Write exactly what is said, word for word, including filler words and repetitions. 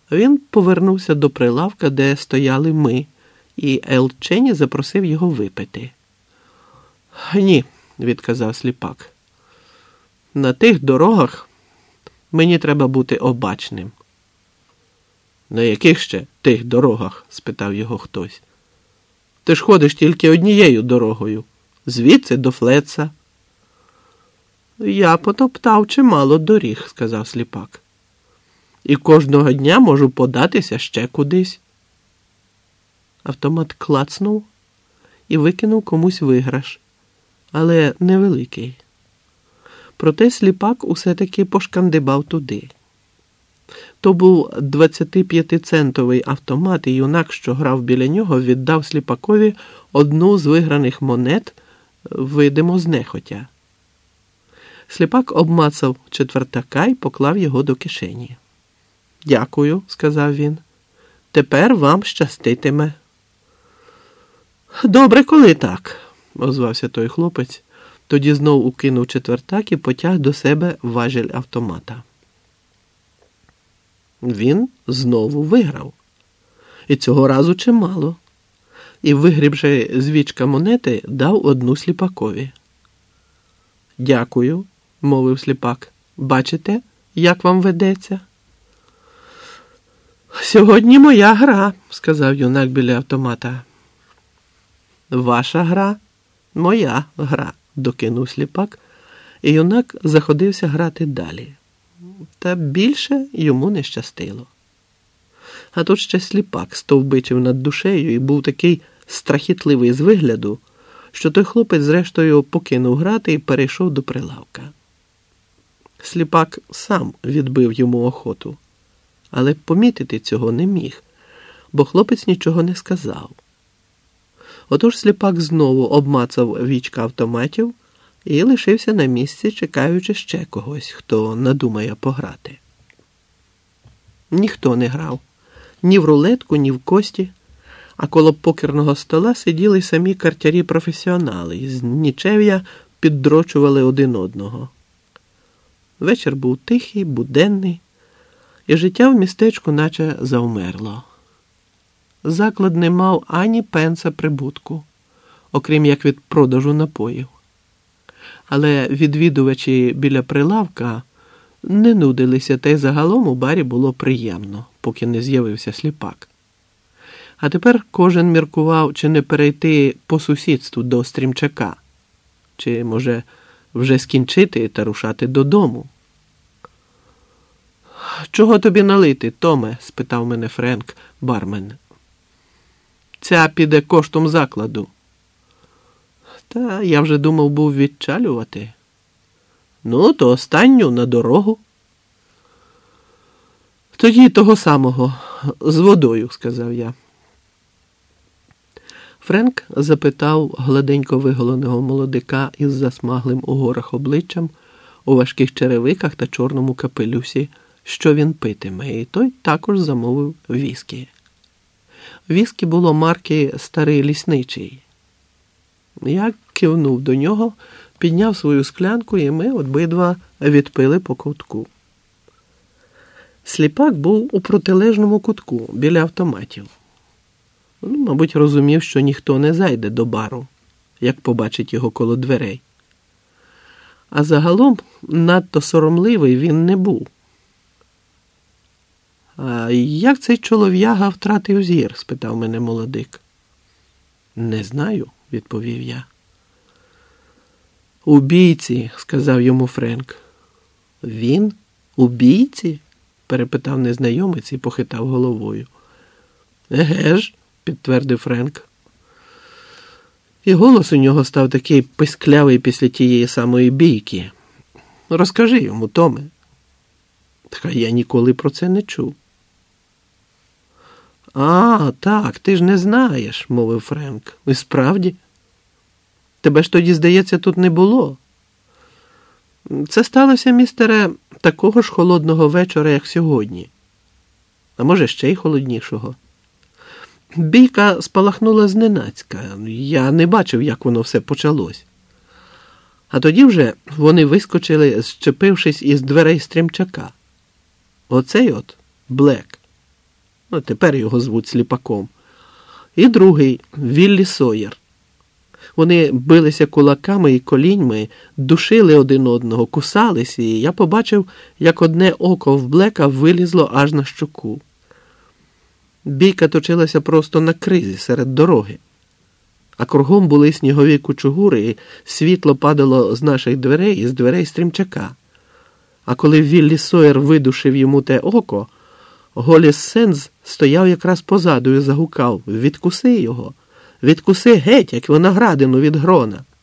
Він повернувся до прилавка, де стояли ми, і Ел Чені запросив його випити. «Ні», – відказав сліпак. «На тих дорогах мені треба бути обачним». «На яких ще тих дорогах?» – спитав його хтось. «Ти ж ходиш тільки однією дорогою, звідси до Флетса». «Я потоптав чимало доріг», – сказав сліпак. «І кожного дня можу податися ще кудись». Автомат клацнув і викинув комусь виграш, але невеликий. Проте сліпак усе-таки пошкандибав туди. То був двадцятип'ятицентовий автомат, і юнак, що грав біля нього, віддав сліпакові одну з виграних монет, видимо, знехотя. Сліпак обмацав четвертака і поклав його до кишені. «Дякую», – сказав він. «Тепер вам щаститиме». «Добре, коли так», – озвався той хлопець. Тоді знов укинув четвертак і потяг до себе важіль автомата. Він знову виграв. І цього разу чимало. І, вигрібши з вічка монети, дав одну сліпакові. «Дякую», – мовив сліпак. «Бачите, як вам ведеться?» «Сьогодні моя гра», – сказав юнак біля автомата. «Ваша гра – моя гра», – докинув сліпак, і юнак заходився грати далі. Та більше йому не щастило. А тут ще сліпак стовбичив над душею і був такий страхітливий з вигляду, що той хлопець зрештою покинув грати і перейшов до прилавка. Сліпак сам відбив йому охоту, але помітити цього не міг, бо хлопець нічого не сказав. Отож сліпак знову обмацав вічка автоматів і лишився на місці, чекаючи ще когось, хто надумає пограти. Ніхто не грав. Ні в рулетку, ні в кості, а коло покерного стола сиділи самі картярі-професіонали і з нічев'я піддрочували один одного. Вечір був тихий, буденний, і життя в містечку наче завмерло. Заклад не мав ані пенса прибутку, окрім як від продажу напоїв. Але відвідувачі біля прилавка не нудилися, та й загалом у барі було приємно, поки не з'явився сліпак. А тепер кожен міркував, чи не перейти по сусідству до стрімчака, чи, може, вже скінчити та рушати додому. «Чого тобі налити, Томе?» – спитав мене Френк, бармен. «Ця піде коштом закладу». Та я вже думав був відчалювати. «Ну, то останню на дорогу». «Тоді того самого, з водою», – сказав я. Френк запитав гладенько виголеного молодика із засмаглим у горах обличчям, у важких черевиках та чорному капелюсі, що він питиме, і той також замовив віскі. Віскі було марки «Старий лісничий». Я кивнув до нього, підняв свою склянку, і ми обидва відпили по ковтку. Сліпак був у протилежному кутку, біля автоматів. Ну, мабуть, розумів, що ніхто не зайде до бару, як побачить його коло дверей. А загалом надто соромливий він не був. «А як цей чолов'яга втратив зір?» – спитав мене молодик. «Не знаю», – відповів я. «Убійці», – сказав йому Френк. «Він? Убійці?» – перепитав незнайомець і похитав головою. «Еге ж», – підтвердив Френк. І голос у нього став такий писклявий після тієї самої бійки. «Розкажи йому, Томе». «Та я ніколи про це не чув». «А, так, ти ж не знаєш», – мовив Френк. «І справді? Тебе ж тоді, здається, тут не було». «Це сталося, містере, такого ж холодного вечора, як сьогодні. А може, ще й холоднішого. Бійка спалахнула зненацька. Я не бачив, як воно все почалось. А тоді вже вони вискочили, зчепившись із дверей стрімчака. Оцей от Блек. ну, тепер його звуть Сліпаком, і другий – Віллі Сойер. Вони билися кулаками і коліньми, душили один одного, кусались, і я побачив, як одне око в Блека вилізло аж на щоку. Бійка точилася просто на кризі серед дороги. А кругом були снігові кучугури, і світло падало з наших дверей і з дверей стрімчака. А коли Віллі Сойер видушив йому те око, Голіс Сенз стояв якраз позаду і загукав: «Відкуси його! Відкуси геть, як виноградину від грона!»